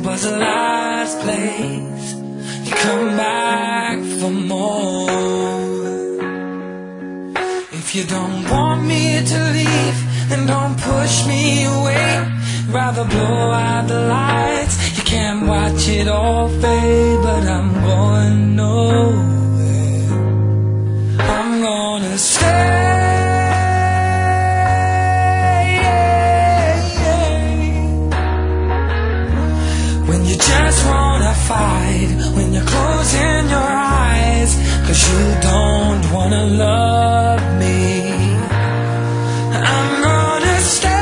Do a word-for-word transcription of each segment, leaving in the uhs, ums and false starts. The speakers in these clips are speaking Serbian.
was the last place you come back for more. If you don't want me to leave, then don't push me away. Rather blow out the lights. You can't watch it all fade, but I'm going nowhere. I'm gonna stay. When you just wanna fight, when you're closing your eyes, 'cause you don't wanna love me, I'm gonna stay.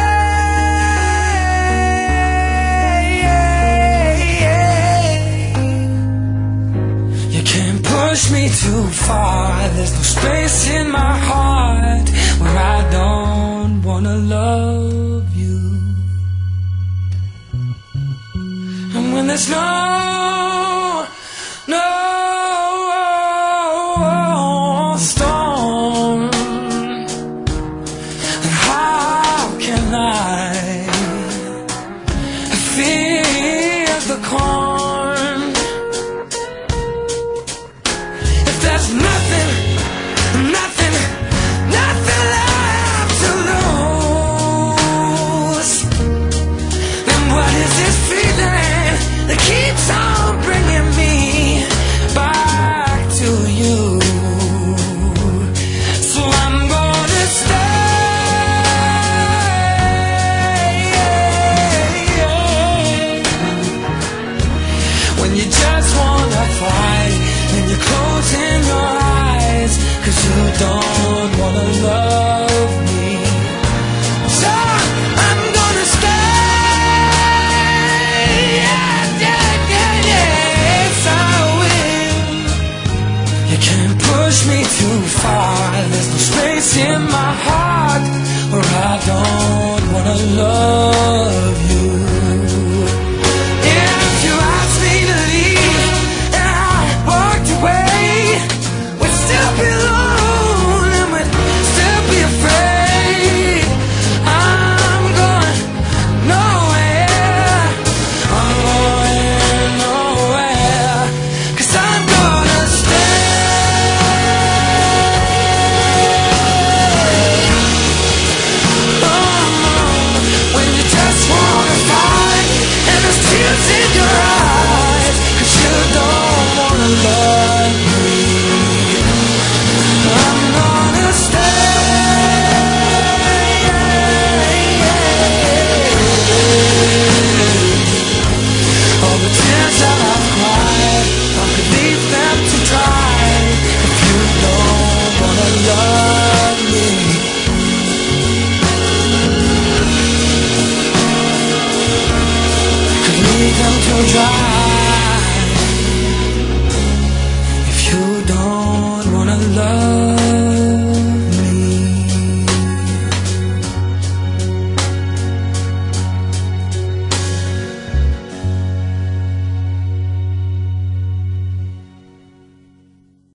You can't push me too far. There's no space in my heart where I don't wanna love you. And when there's no, no storm, then how can I feel the calm? If there's nothing, nothing, nothing left to lose, then what is this feeling that keeps on bringing me back to you? So I'm gonna stay. When you just wanna fight, and you're closing your eyes, 'cause you don't wanna love me. So I'm gonna stay. Yeah, yeah, yeah, yes I will. You can't push me too far. There's no space in